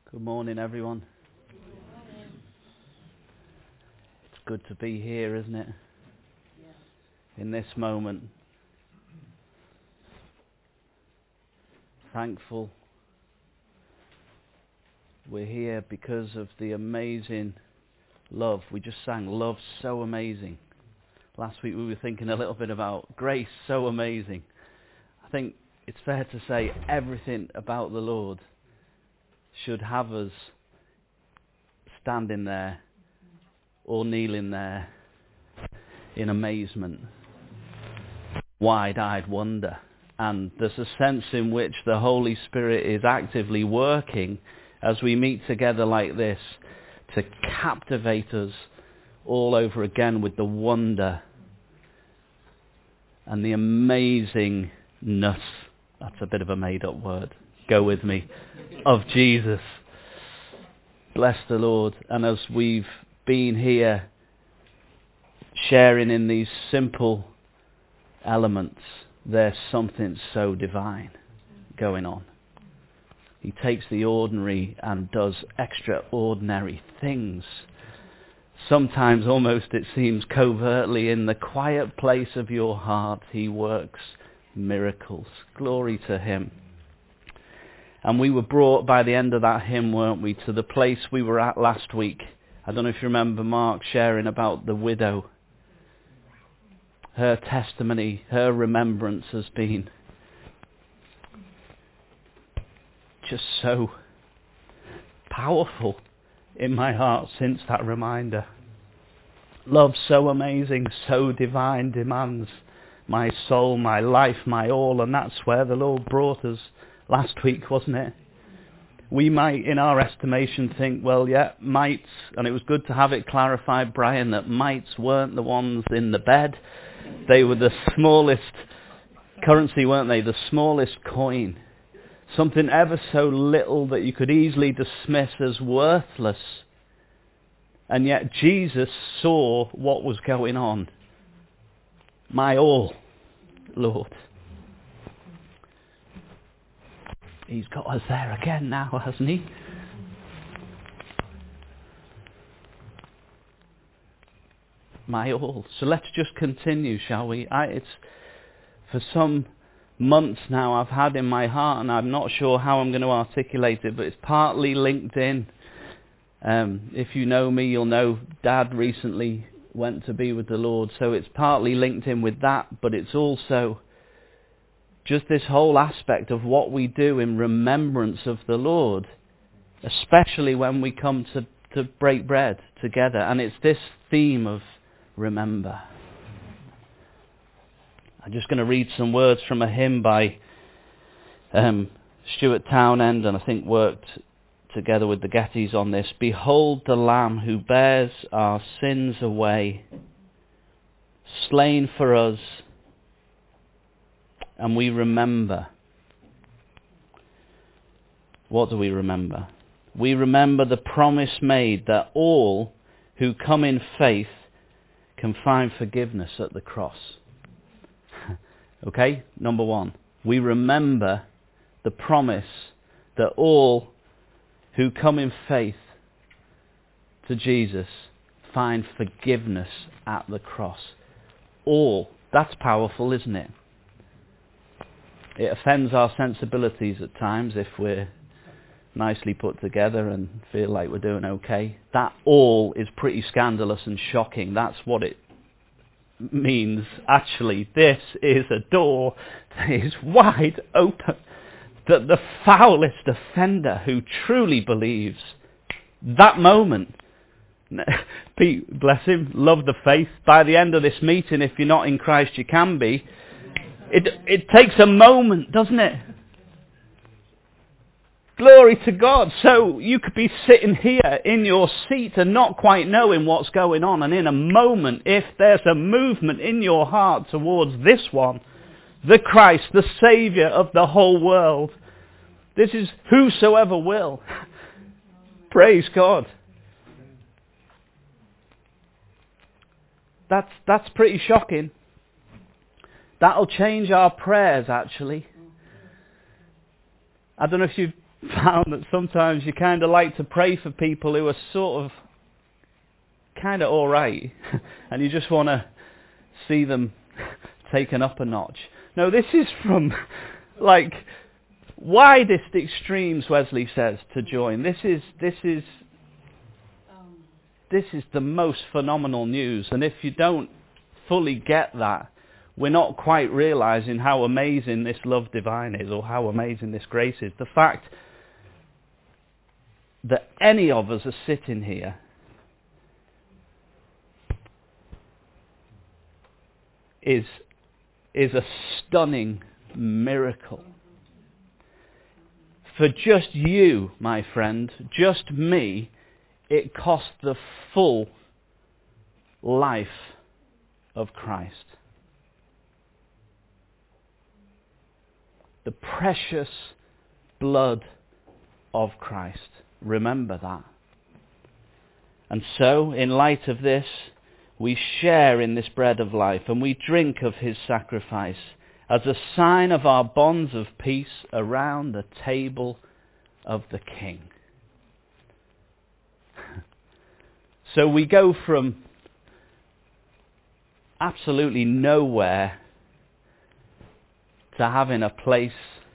Good morning, everyone. It's good to be here, isn't it? In this moment. Thankful we're here because of the amazing love. We just sang Love So Amazing. Last week we were thinking a little bit about grace so amazing. I think it's fair to say everything about the Lord should have us standing there or kneeling there in amazement, wide-eyed wonder. And there's a sense in which the Holy Spirit is actively working as we meet together like this to captivate us all over again with the wonder and the amazingness, that's a bit of a made-up word, go with me, of Jesus. Bless the Lord. And as we've been here sharing in these simple elements, there's something so divine going on. He takes the ordinary and does extraordinary things. Sometimes almost it seems covertly in the quiet place of your heart he works miracles. Glory to him. And we were brought by the end of that hymn, weren't we, to the place we were at last week. I don't know if you remember Mark sharing about the widow. Her testimony, her remembrance has been just so powerful in my heart since that reminder. Love so amazing, so divine, demands my soul, my life, my all, and that's where the Lord brought us last week, wasn't it? We might, in our estimation, think, well, yeah, mites, and it was good to have it clarified, Brian, that mites weren't the ones in the bed. They were the smallest currency, weren't they? The smallest coin. Something ever so little that you could easily dismiss as worthless. And yet Jesus saw what was going on. My all, Lord. He's got us there again now, hasn't he? My all. So let's just continue, shall we? It's for some months now I've had in my heart, and I'm not sure how I'm going to articulate it, but it's partly linked in. If you know me, you'll know Dad recently went to be with the Lord, so it's partly linked in with that, but it's also just this whole aspect of what we do in remembrance of the Lord, especially when we come to break bread together. And it's this theme of remember. I'm just going to read some words from a hymn by Stuart Townend, and I think worked together with the Gettys on this. Behold the Lamb who bears our sins away, slain for us, and we remember. What do we remember? We remember the promise made that all who come in faith can find forgiveness at the cross. Okay, number one. We remember the promise that all who come in faith to Jesus find forgiveness at the cross. All. That's powerful, isn't it? It offends our sensibilities at times if we're nicely put together and feel like we're doing okay. That all is pretty scandalous and shocking. That's what it means. Actually, this is a door that is wide open, that the foulest offender who truly believes, that moment, Pete, bless him, love the faith. By the end of this meeting, if you're not in Christ, you can be. It takes a moment, doesn't it? Glory to God. So you could be sitting here in your seat and not quite knowing what's going on. And in a moment, if there's a movement in your heart towards this one, the Christ, the Saviour of the whole world, this is whosoever will. Praise God. That's pretty shocking. That'll change our prayers, actually. I don't know if you've found that sometimes you kind of like to pray for people who are sort of kind of alright, and you just want to see them taken up a notch. No, this is from, like, widest extremes, Wesley says, to join. This is the most phenomenal news, and if you don't fully get that, we're not quite realizing how amazing this love divine is, or how amazing this grace is. The fact that any of us are sitting here is a stunning miracle. For just you, my friend, just me, it cost the full life of Christ. The precious blood of Christ. Remember that. And so, in light of this, we share in this bread of life, and we drink of his sacrifice as a sign of our bonds of peace around the table of the King. So we go from absolutely nowhere to having a place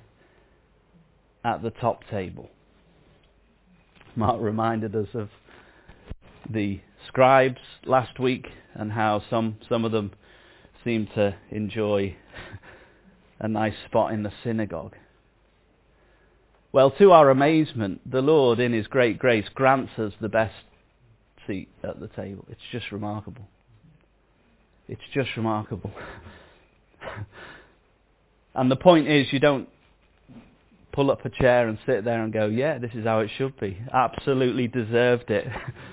at the top table. Mark reminded us of the scribes last week and how some of them seem to enjoy a nice spot in the synagogue. Well, to our amazement, the Lord in his great grace grants us the best seat at the table. It's just remarkable. It's just remarkable. And the point is, you don't pull up a chair and sit there and go, yeah, this is how it should be. Absolutely deserved it.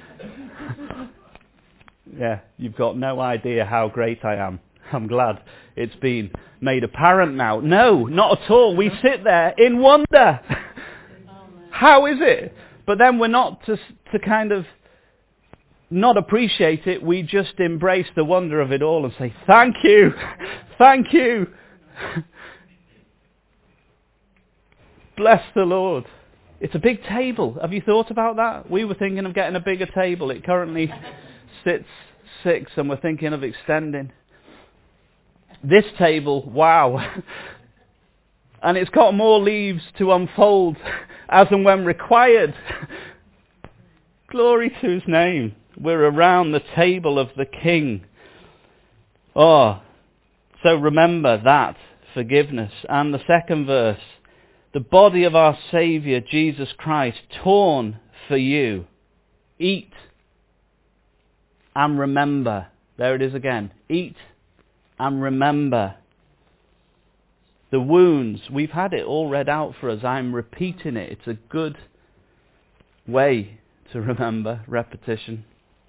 Yeah, you've got no idea how great I am. I'm glad it's been made apparent now. No, not at all. We sit there in wonder. How is it? But then we're not to kind of not appreciate it. We just embrace the wonder of it all and say, thank you. Thank you. Bless the Lord. It's a big table. Have you thought about that? We were thinking of getting a bigger table. It currently sits 6 and we're thinking of extending. This table, wow. And it's got more leaves to unfold as and when required. Glory to his name. We're around the table of the King. Oh, so remember that forgiveness. And the second verse, the body of our Saviour, Jesus Christ, torn for you. Eat and remember. There it is again. Eat and remember. The wounds, we've had it all read out for us. I'm repeating it. It's a good way to remember, repetition.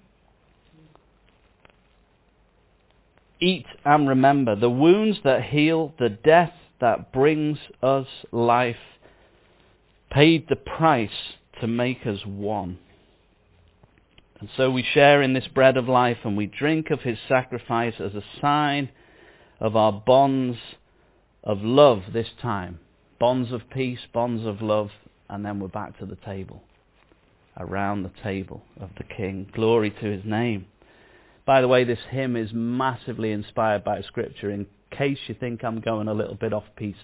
Eat and remember. The wounds that heal, the death that brings us life, paid the price to make us one. And so we share in this bread of life and we drink of his sacrifice as a sign of our bonds of love this time. Bonds of peace, bonds of love, and then we're back to the table. Around the table of the King. Glory to his name. By the way, this hymn is massively inspired by Scripture, in case you think I'm going a little bit off-piste.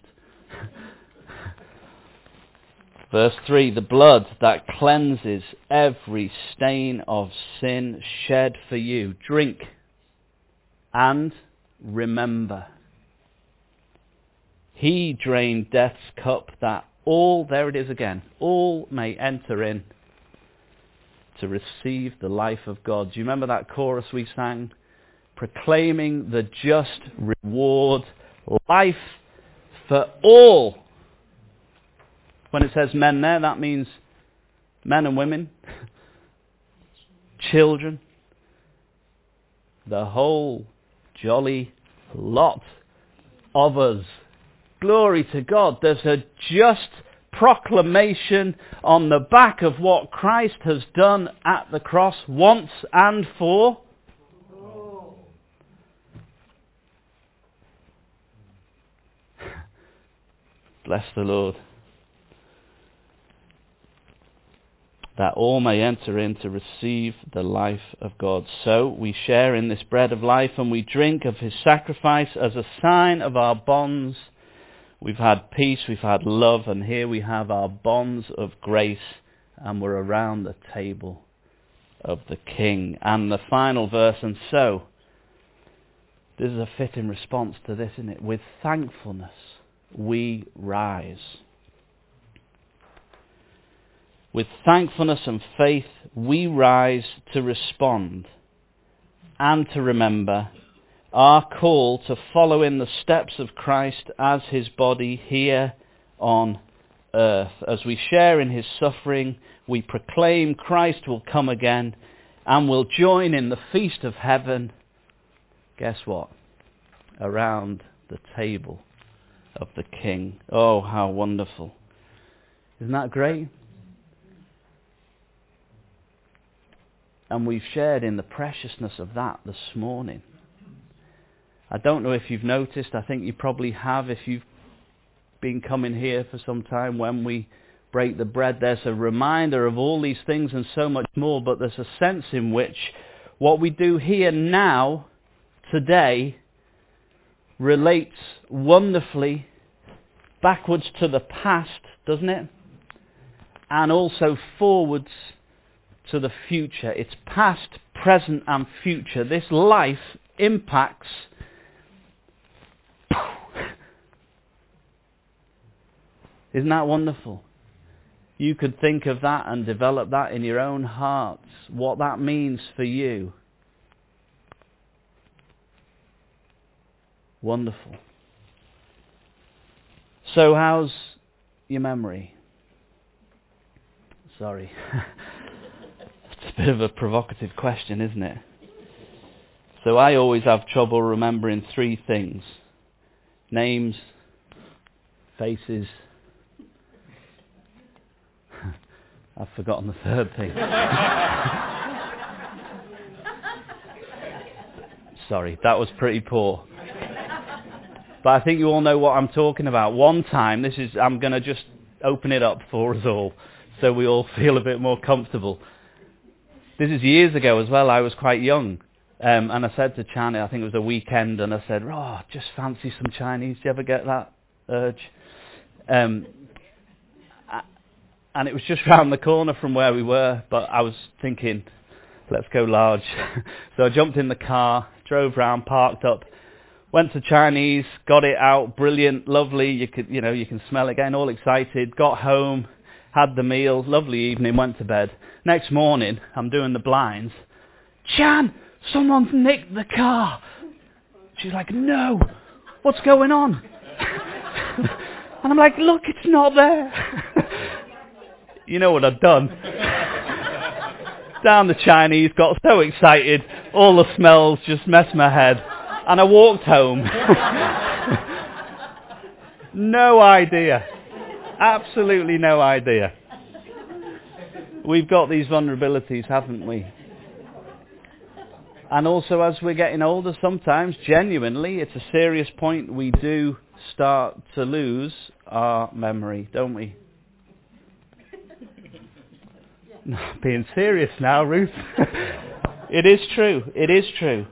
Verse 3, the blood that cleanses every stain of sin shed for you. Drink and remember. He drained death's cup that all, there it is again, all may enter in to receive the life of God. Do you remember that chorus we sang? Proclaiming the just reward, life for all. When it says men there, that means men and women, children, the whole jolly lot of us. Glory to God. There's a just proclamation on the back of what Christ has done at the cross once and for all. Bless the Lord. that all may enter in to receive the life of God. So we share in this bread of life and we drink of his sacrifice as a sign of our bonds. We've had peace, we've had love, and here we have our bonds of grace, and we're around the table of the King. And the final verse, and so, this is a fitting response to this, isn't it? With thankfulness we rise. With thankfulness and faith we rise to respond and to remember our call to follow in the steps of Christ as his body here on earth. As we share in his suffering, we proclaim Christ will come again and will join in the feast of heaven. Guess what? Around the table of the King. Oh, how wonderful. Isn't that great? And we've shared in the preciousness of that this morning. I don't know if you've noticed, I think you probably have if you've been coming here for some time. When we break the bread, there's a reminder of all these things and so much more, but there's a sense in which what we do here now, today, relates wonderfully backwards to the past, doesn't it? And also forwards to the future. It's past, present and future. This life impacts Isn't that wonderful? You could think of that and develop that in your own hearts, what that means for you. Wonderful. So how's your memory? Sorry. It's a bit of a provocative question, isn't it? So I always have trouble remembering three things. Names, faces. I've forgotten the third thing. Sorry, that was pretty poor. But I think you all know what I'm talking about. One time, I'm going to just open it up for us all so we all feel a bit more comfortable. This is years ago as well. I was quite young. And I said to Chani, I think it was a weekend, and I said, just fancy some Chinese. Do you ever get that urge? And it was just round the corner from where we were, but I was thinking, let's go large. So I jumped in the car, drove round, parked up, went to Chinese, got it out, brilliant, lovely. You can smell it, getting all excited. Got home, had the meal, lovely evening, went to bed. Next morning, I'm doing the blinds. Chan, someone's nicked the car. She's like, no, what's going on? And I'm like, look, it's not there. You know what I've done? Down the Chinese, got so excited, all the smells just messed my head, and I walked home. No idea. Absolutely no idea. We've got these vulnerabilities, haven't we? And also as we're getting older, sometimes, genuinely, it's a serious point, we do start to lose our memory, don't we? Being serious now, Ruth. It is true. It is true.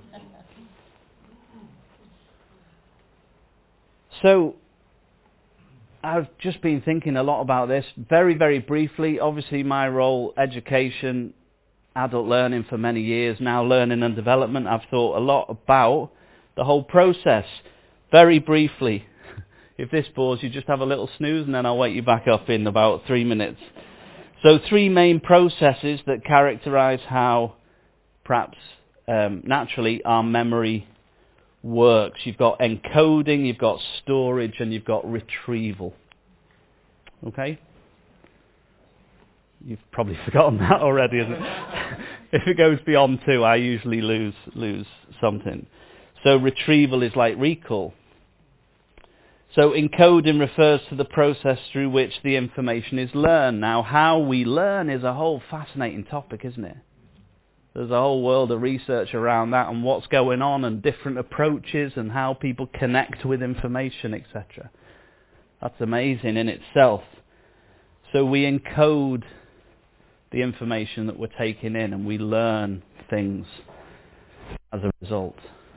So, I've just been thinking a lot about this. Very, very briefly, obviously my role, education, adult learning for many years, now learning and development. I've thought a lot about the whole process. Very briefly, if this bores you, just have a little snooze and then I'll wake you back up in about 3 minutes. So 3 main processes that characterize how, perhaps naturally, our memory works. You've got encoding, you've got storage, and you've got retrieval. Okay? You've probably forgotten that already, isn't it? If it goes beyond 2, I usually lose something. So retrieval is like recall. So encoding refers to the process through which the information is learned. Now, how we learn is a whole fascinating topic, isn't it? There's a whole world of research around that and what's going on and different approaches and how people connect with information, etc. That's amazing in itself. So we encode the information that we're taking in, and we learn things as a result.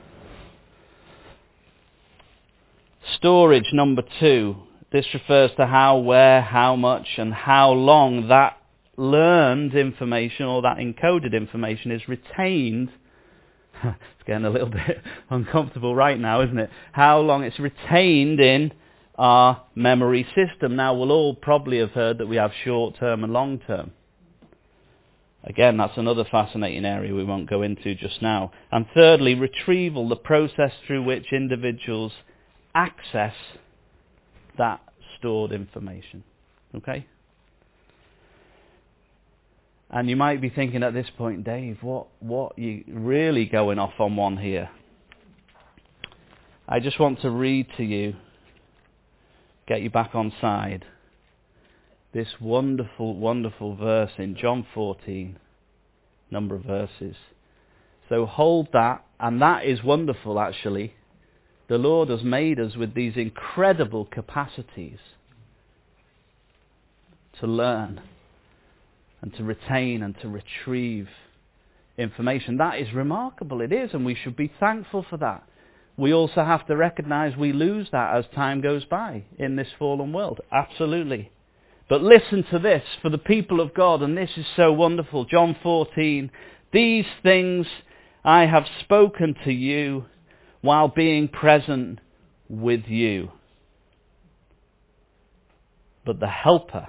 Storage, number 2. This refers to how, where, how much, and how long that learned information or that encoded information is retained. It's getting a little bit uncomfortable right now, isn't it? How long it's retained in our memory system. Now, we'll all probably have heard that we have short-term and long-term. Again, that's another fascinating area we won't go into just now. And thirdly, retrieval, the process through which individuals access that stored information. Okay? And you might be thinking at this point, Dave, what are you really going off on one here? I just want to read to you, get you back on side, this wonderful, wonderful verse in John 14, number of verses. So hold that, and that is wonderful actually. The Lord has made us with these incredible capacities to learn and to retain and to retrieve information. That is remarkable, it is, and we should be thankful for that. We also have to recognize we lose that as time goes by in this fallen world. Absolutely. But listen to this, for the people of God, and this is so wonderful. John 14, these things I have spoken to you while being present with you. But the Helper,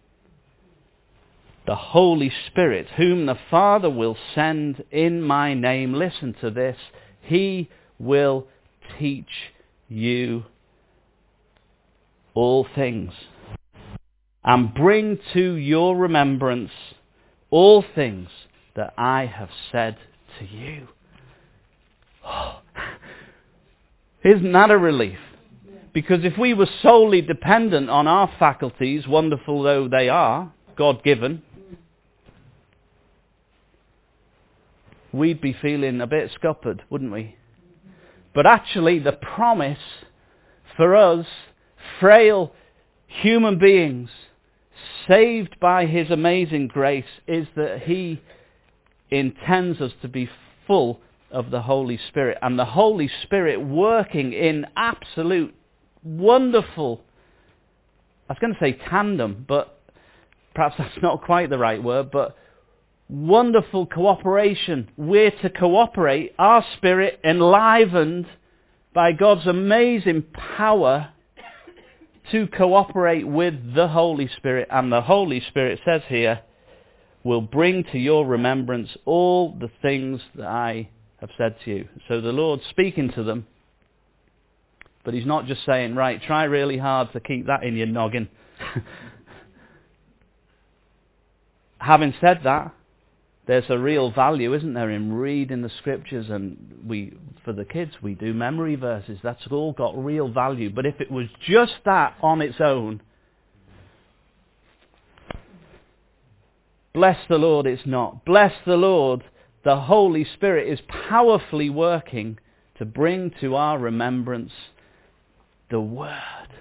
the Holy Spirit, whom the Father will send in my name, listen to this, he will teach you all things and bring to your remembrance all things that I have said to you. Oh, isn't that a relief? Because if we were solely dependent on our faculties, wonderful though they are, God-given, we'd be feeling a bit scuppered, wouldn't we? But actually the promise for us, frail human beings, saved by his amazing grace, is that he intends us to be full of the Holy Spirit. And the Holy Spirit working in absolute wonderful, I was going to say tandem, but perhaps that's not quite the right word, but wonderful cooperation. We're to cooperate, our spirit enlivened by God's amazing power, to cooperate with the Holy Spirit. And the Holy Spirit, says here, will bring to your remembrance all the things that I have said to you. So the Lord's speaking to them, but he's not just saying, right, try really hard to keep that in your noggin. Having said that, there's a real value, isn't there, in reading the scriptures, and for the kids, we do memory verses. That's all got real value. But if it was just that on its own, bless the Lord, it's not. Bless the Lord, the Holy Spirit is powerfully working to bring to our remembrance the Word.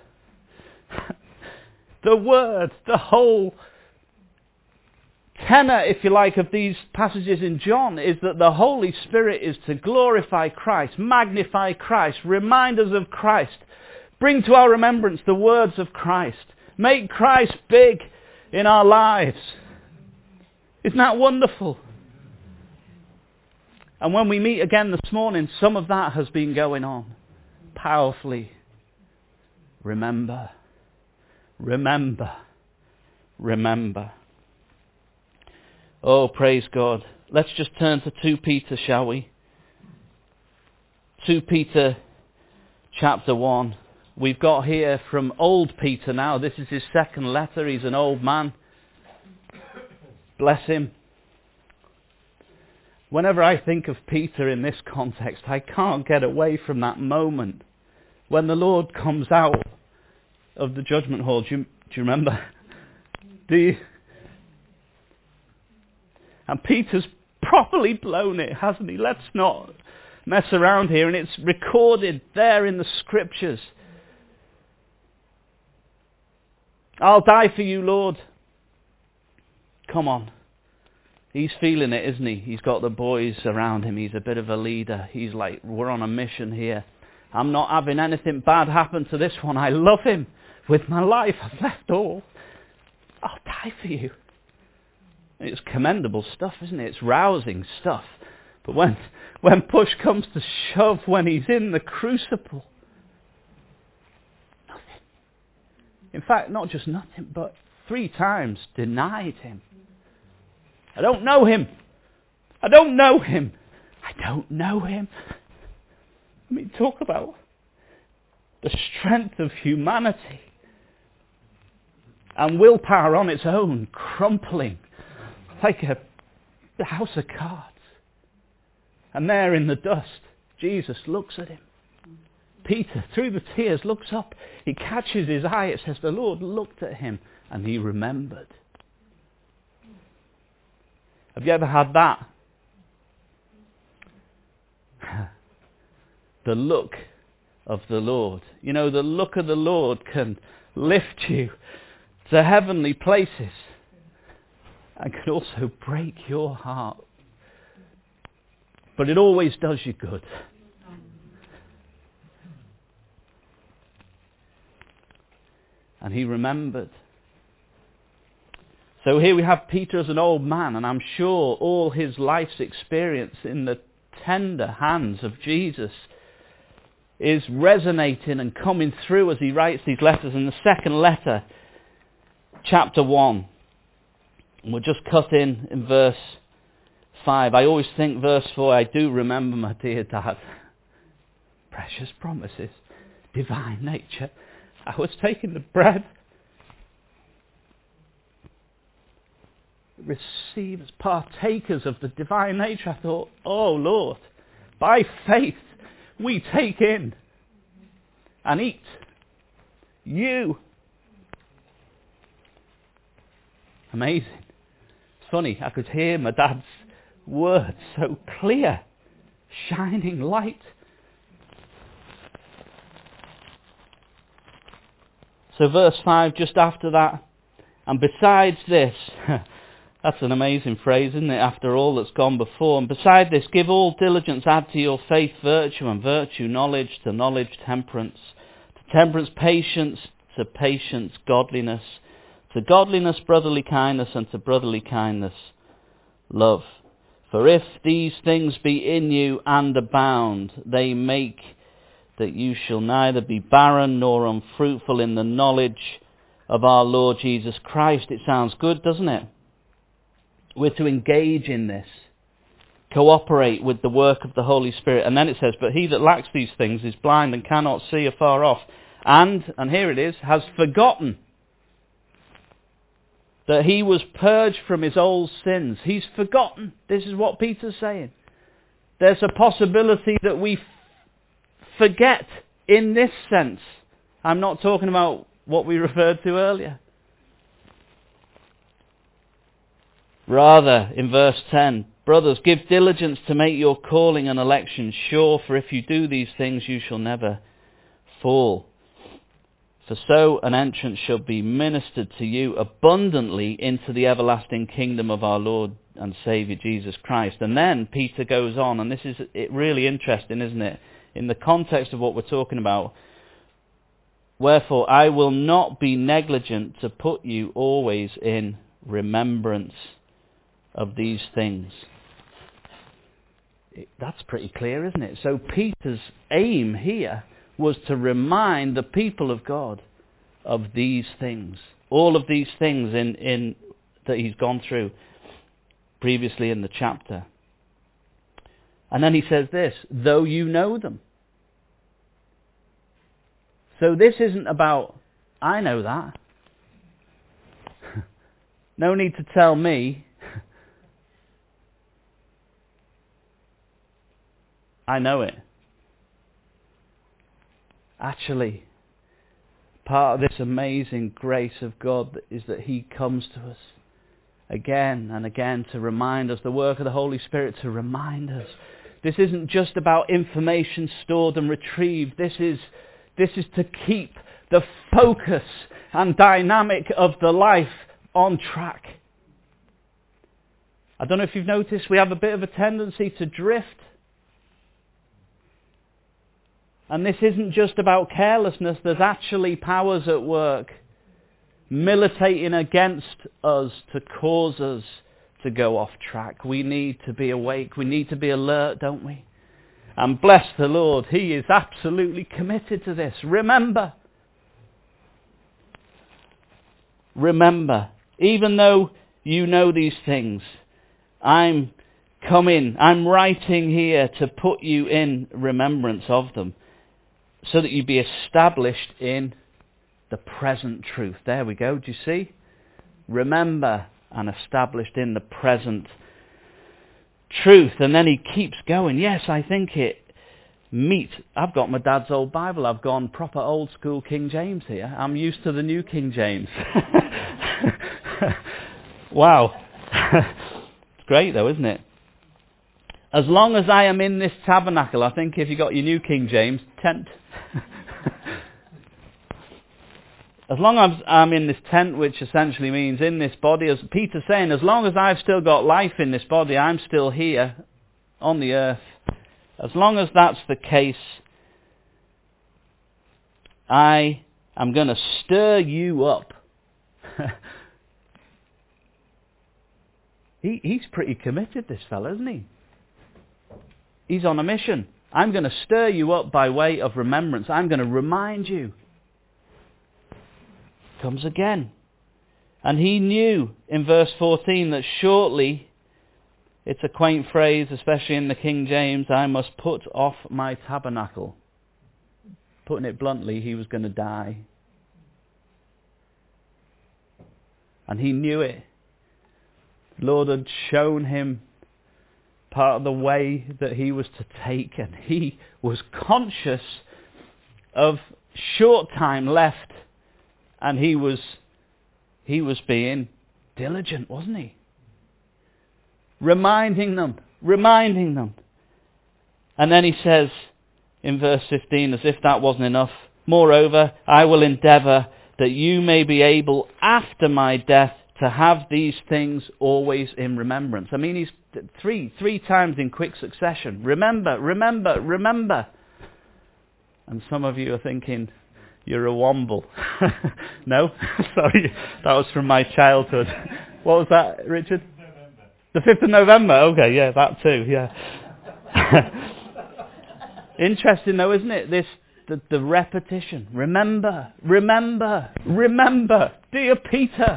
The Word, the whole tenor, if you like, of these passages in John is that the Holy Spirit is to glorify Christ, magnify Christ, remind us of Christ, bring to our remembrance the words of Christ, make Christ big in our lives. Isn't that wonderful? And when we meet again this morning, some of that has been going on powerfully. Remember, remember, remember. Oh, praise God. Let's just turn to 2 Peter, shall we? 2 Peter chapter 1. We've got here from old Peter now. This is his second letter. He's an old man. Bless him. Whenever I think of Peter in this context, I can't get away from that moment when the Lord comes out of the judgment hall. Do you remember? Do you? And Peter's properly blown it, hasn't he? Let's not mess around here. And it's recorded there in the scriptures. I'll die for you, Lord. Come on. He's feeling it, isn't he? He's got the boys around him. He's a bit of a leader. He's like, we're on a mission here. I'm not having anything bad happen to this one. I love him with my life. I've left all. I'll die for you. It's commendable stuff, isn't it? It's rousing stuff. But when push comes to shove, when he's in the crucible, nothing. In fact, not just nothing, but 3 times denied him. I don't know him. I don't know him. I don't know him. I mean, talk about the strength of humanity and willpower on its own, crumpling like a house of cards. And there in the dust, Jesus looks at him. Peter, through the tears, looks up. He catches his eye. It says the Lord looked at him and he remembered. Have you ever had that? The look of the Lord. You know, the look of the Lord can lift you to heavenly places and can also break your heart. But it always does you good. And he remembered. So here we have Peter as an old man, and I'm sure all his life's experience in the tender hands of Jesus is resonating and coming through as he writes these letters. In the second letter, chapter 1, and we'll just cut in verse 5. I always think verse 4, I do remember my dear dad. Precious promises, divine nature. I was taking the bread, receivers, partakers of the divine nature. I thought, oh Lord, by faith we take in and eat you. Amazing. It's funny, I could hear my dad's words so clear, shining light. So verse 5, just after that, and besides this, that's an amazing phrase, isn't it, after all that's gone before. And beside this, give all diligence, add to your faith virtue, and virtue knowledge, to knowledge temperance, to temperance patience, to patience godliness, to godliness brotherly kindness, and to brotherly kindness love. For if these things be in you and abound, they make that you shall neither be barren nor unfruitful in the knowledge of our Lord Jesus Christ. It sounds good, doesn't it? We're to engage in this, cooperate with the work of the Holy Spirit. And then it says, but he that lacks these things is blind and cannot see afar off, and here it is, has forgotten that he was purged from his old sins. He's forgotten. This is what Peter's saying. There's a possibility that we forget in this sense. I'm not talking about what we referred to earlier. Rather, in verse 10, brothers, give diligence to make your calling and election sure, for if you do these things you shall never fall. For so an entrance shall be ministered to you abundantly into the everlasting kingdom of our Lord and Saviour Jesus Christ. And then Peter goes on, and this is really interesting, isn't it? In the context of what we're talking about. Wherefore I will not be negligent to put you always in remembrance of these things. That's pretty clear, isn't it? So Peter's aim here was to remind the people of God of these things. All of these things in that he's gone through previously in the chapter. And then he says this, though you know them. So this isn't about, I know that. No need to tell me. I know it. Actually, part of this amazing grace of God is that he comes to us again and again to remind us, the work of the Holy Spirit to remind us. This isn't just about information stored and retrieved. This is to keep the focus and dynamic of the life on track. I don't know if you've noticed, we have a bit of a tendency to drift. And this isn't just about carelessness. There's actually powers at work militating against us to cause us to go off track. We need to be awake. We need to be alert, don't we? And bless the Lord, He is absolutely committed to this. Remember, even though you know these things, I'm writing here to put you in remembrance of them, so that you be established in the present truth. There we go, do you see? Remember and established in the present truth. And then he keeps going. Yes, I think it meets. I've got my dad's old Bible. I've gone proper old school King James here. I'm used to the new King James. Wow. It's great though, isn't it? As long as I am in this tabernacle, I think if you got your new King James, tent. As long as I'm in this tent, which essentially means in this body, as Peter's saying, as long as I've still got life in this body, I'm still here on the earth. As long as that's the case, I am going to stir you up. He's pretty committed, this fellow, isn't he? He's on a mission. I'm going to stir you up by way of remembrance. I'm going to remind you. Comes again. And he knew in verse 14 that shortly, it's a quaint phrase, especially in the King James, I must put off my tabernacle. Putting it bluntly, he was going to die. And he knew it. The Lord had shown him part of the way that he was to take, and he was conscious of short time left, and he was being diligent, wasn't he? Reminding them. And then he says in verse 15, as if that wasn't enough, moreover, I will endeavour that you may be able after my death to have these things always in remembrance. I mean, he's three times in quick succession. Remember. And some of you are thinking, you're a womble. No? Sorry, that was from my childhood. What was that, Richard? The 5th of November. Okay, yeah, that too, yeah. Interesting though, isn't it? The repetition. Remember. Dear Peter.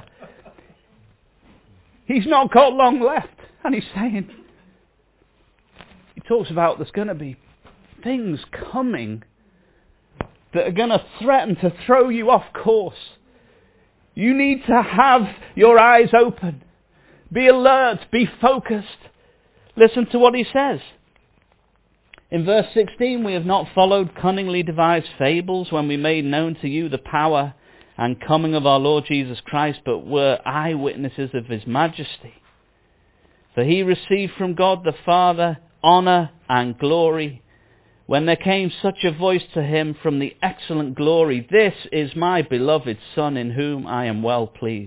He's not got long left. And he's saying, he talks about there's going to be things coming that are going to threaten to throw you off course. You need to have your eyes open. Be alert. Be focused. Listen to what he says. In verse 16, we have not followed cunningly devised fables when we made known to you the power and coming of our Lord Jesus Christ, but were eyewitnesses of his majesty. For he received from God the Father honour and glory, when there came such a voice to him from the excellent glory, this is my beloved Son, in whom I am well pleased.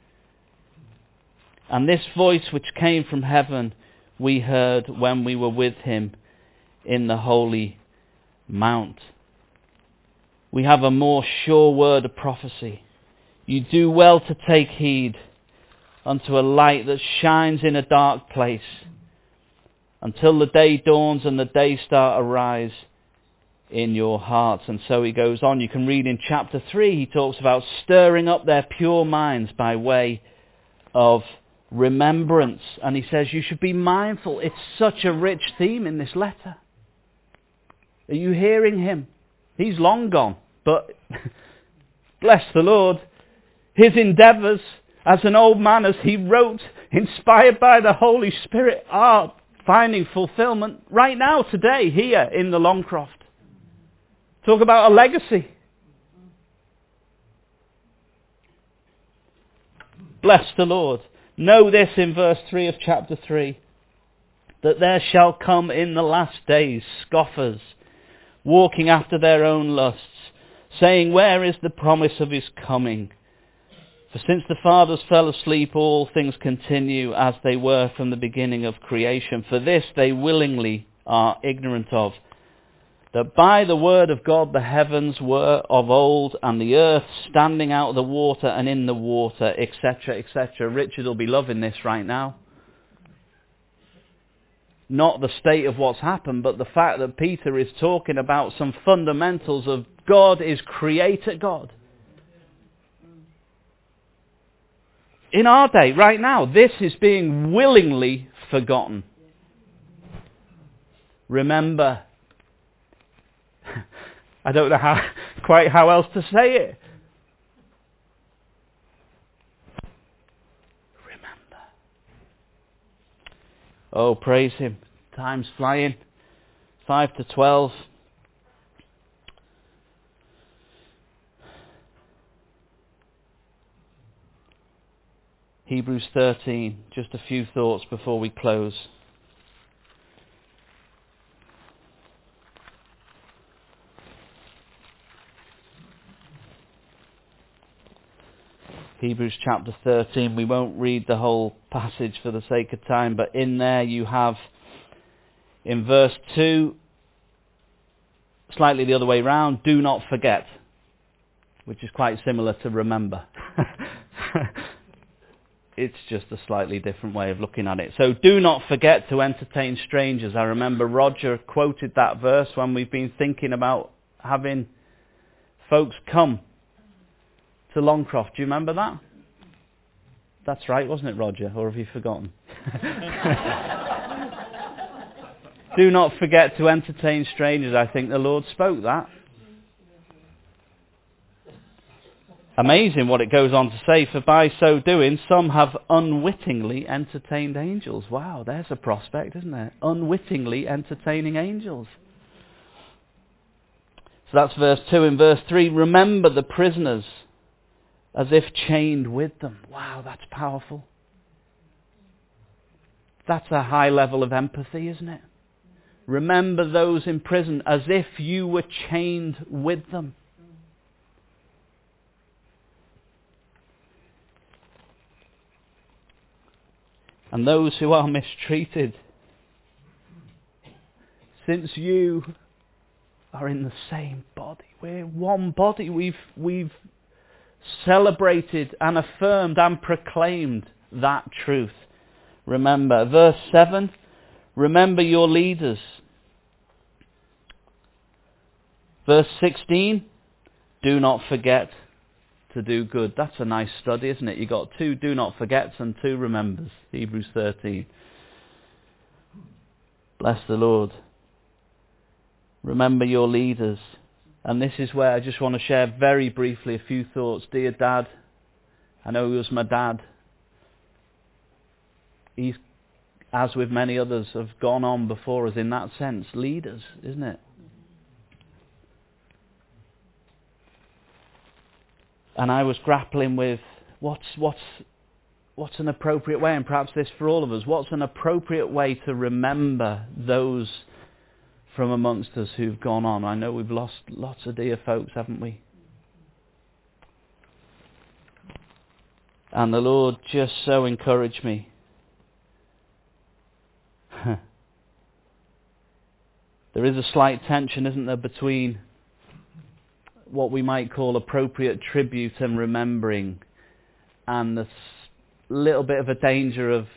And this voice which came from heaven we heard when we were with him in the holy mount. We have a more sure word of prophecy. You do well to take heed unto a light that shines in a dark place, until the day dawns and the day star arise in your hearts. And so he goes on. You can read in chapter 3, he talks about stirring up their pure minds by way of remembrance. And he says you should be mindful. It's such a rich theme in this letter. Are you hearing him? He's long gone. But bless the Lord, his endeavours as an old man, as he wrote, inspired by the Holy Spirit, are finding fulfilment right now, today, here in the Longcroft. Talk about a legacy. Bless the Lord. Know this in verse 3 of chapter 3, that there shall come in the last days scoffers, walking after their own lusts, saying, where is the promise of his coming? For since the fathers fell asleep, all things continue as they were from the beginning of creation. For this they willingly are ignorant of, that by the word of God the heavens were of old, and the earth standing out of the water and in the water, etc., etc. Richard will be loving this right now. Not the state of what's happened, but the fact that Peter is talking about some fundamentals of God is creator God. In our day, right now, this is being willingly forgotten. Remember. I don't know quite how else to say it. Remember. Oh, praise him. Time's flying. 5 to 12. Hebrews 13, just a few thoughts before we close. Hebrews chapter 13, we won't read the whole passage for the sake of time, but in there you have, in verse 2, slightly the other way round, do not forget, which is quite similar to remember. It's just a slightly different way of looking at it. So do not forget to entertain strangers. I remember Roger quoted that verse when we've been thinking about having folks come to Longcroft. Do you remember that? That's right, wasn't it, Roger? Or have you forgotten? Do not forget to entertain strangers. I think the Lord spoke that. Amazing what it goes on to say, for by so doing some have unwittingly entertained angels. Wow, there's a prospect, isn't there? Unwittingly entertaining angels. So that's verse 2. In verse 3, remember the prisoners as if chained with them. Wow, that's powerful. That's a high level of empathy, isn't it? Remember those in prison as if you were chained with them. And those who are mistreated, since you are in the same body. We're one body. We've celebrated and affirmed and proclaimed that truth. Remember. Verse 7, remember your leaders. Verse 16, do not forget to do good. That's a nice study, isn't it? You got 2 do not forgets and 2 remembers. Hebrews 13. Bless the Lord. Remember your leaders. And this is where I just want to share very briefly a few thoughts. Dear Dad, I know he was my dad. He's, as with many others, have gone on before us in that sense. Leaders, isn't it? And I was grappling with what's an appropriate way, and perhaps this for all of us, what's an appropriate way to remember those from amongst us who've gone on. I know we've lost lots of dear folks, haven't we? And the Lord just so encouraged me. There is a slight tension, isn't there, between what we might call appropriate tribute and remembering, and the little bit of a danger of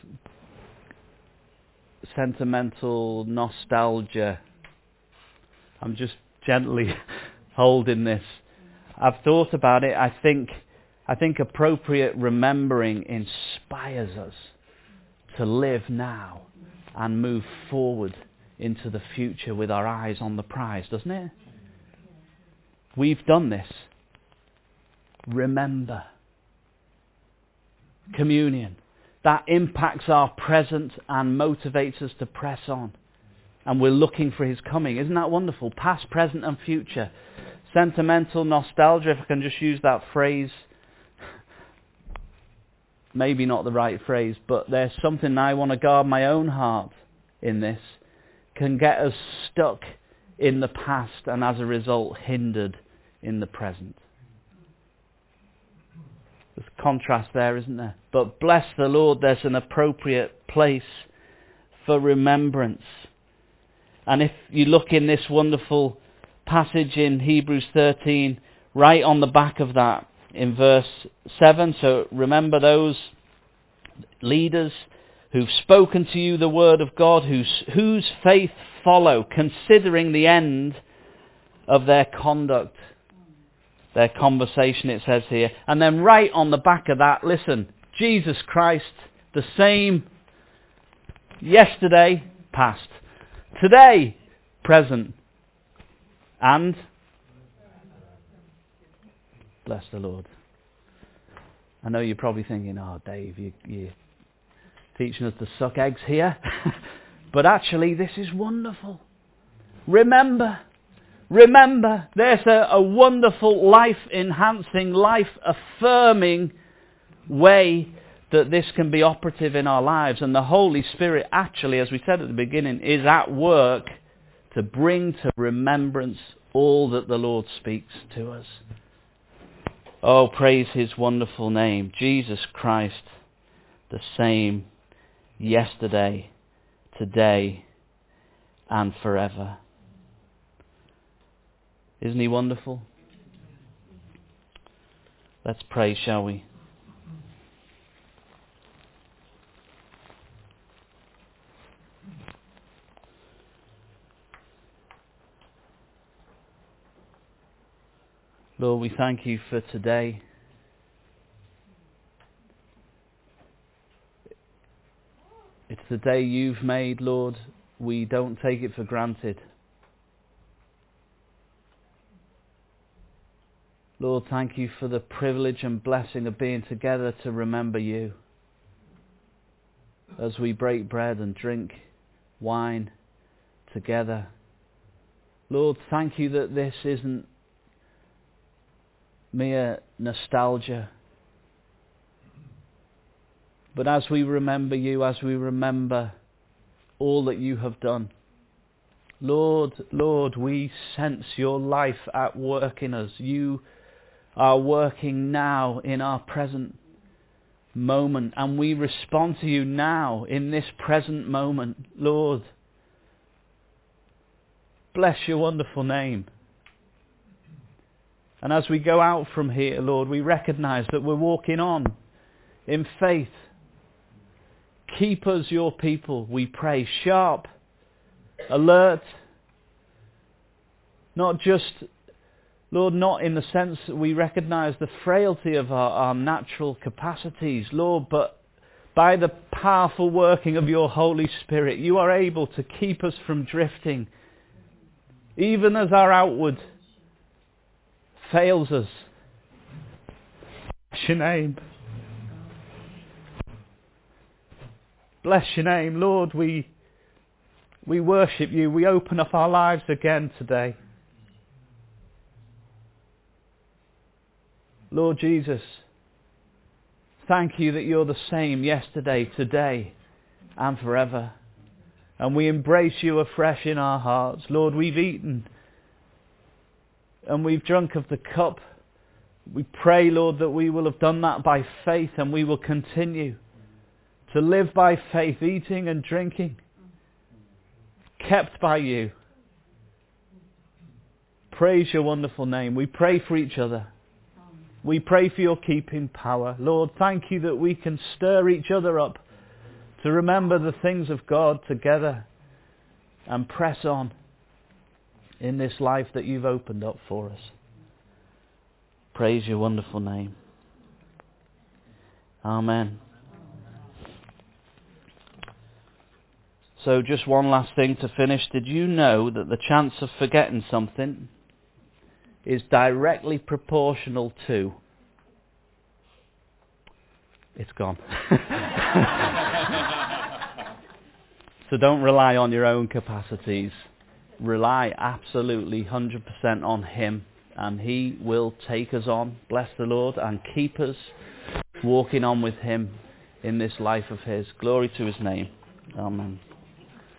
sentimental nostalgia. I'm just gently holding this. I've thought about it. I think appropriate remembering inspires us to live now and move forward into the future with our eyes on the prize, doesn't it? We've done this. Remember. Communion. That impacts our present and motivates us to press on. And we're looking for his coming. Isn't that wonderful? Past, present and future. Sentimental nostalgia, if I can just use that phrase. Maybe not the right phrase, but there's something I want to guard my own heart in this. Can get us stuck in the past and as a result hindered in the present. There's contrast there, isn't there? But bless the Lord, there's an appropriate place for remembrance. And if you look in this wonderful passage in Hebrews 13, right on the back of that, in verse 7, so remember those leaders who've spoken to you the word of God, whose faith follow, considering the end of their conduct, their conversation, it says here. And then right on the back of that, listen, Jesus Christ, the same yesterday, past, today, present, and bless the Lord. I know you're probably thinking, oh Dave, you're teaching us to suck eggs here. But actually this is wonderful. Remember, there's a wonderful life-enhancing, life-affirming way that this can be operative in our lives. And the Holy Spirit actually, as we said at the beginning, is at work to bring to remembrance all that the Lord speaks to us. Oh, praise His wonderful name. Jesus Christ, the same yesterday, today, and forever. Isn't He wonderful? Let's pray, shall we? Lord, we thank You for today. It's the day You've made, Lord. We don't take it for granted. Lord, thank You for the privilege and blessing of being together to remember You as we break bread and drink wine together. Lord, thank You that this isn't mere nostalgia. But as we remember You, as we remember all that You have done, Lord, we sense Your life at work in us. You are working now in our present moment, and we respond to You now in this present moment. Lord, bless Your wonderful name. And as we go out from here, Lord, we recognize that we're walking on in faith. Keep us, Your people, we pray, sharp, alert, not just, Lord, not in the sense that we recognize the frailty of our natural capacities, Lord, but by the powerful working of Your Holy Spirit, You are able to keep us from drifting, even as our outward fails us. Bless Your name. Bless Your name, Lord. We worship You. We open up our lives again today. Lord Jesus, thank You that You're the same yesterday, today, and forever. And we embrace You afresh in our hearts. Lord, we've eaten and we've drunk of the cup. We pray, Lord, that we will have done that by faith, and we will continue to live by faith, eating and drinking, kept by You. Praise Your wonderful name. We pray for each other. We pray for Your keeping power. Lord, thank You that we can stir each other up to remember the things of God together and press on in this life that You've opened up for us. Praise Your wonderful name. Amen. So just one last thing to finish. Did you know that the chance of forgetting something is directly proportional to... It's gone. So don't rely on your own capacities. Rely absolutely 100% on Him, and He will take us on, bless the Lord, and keep us walking on with Him in this life of His. Glory to His name. Amen.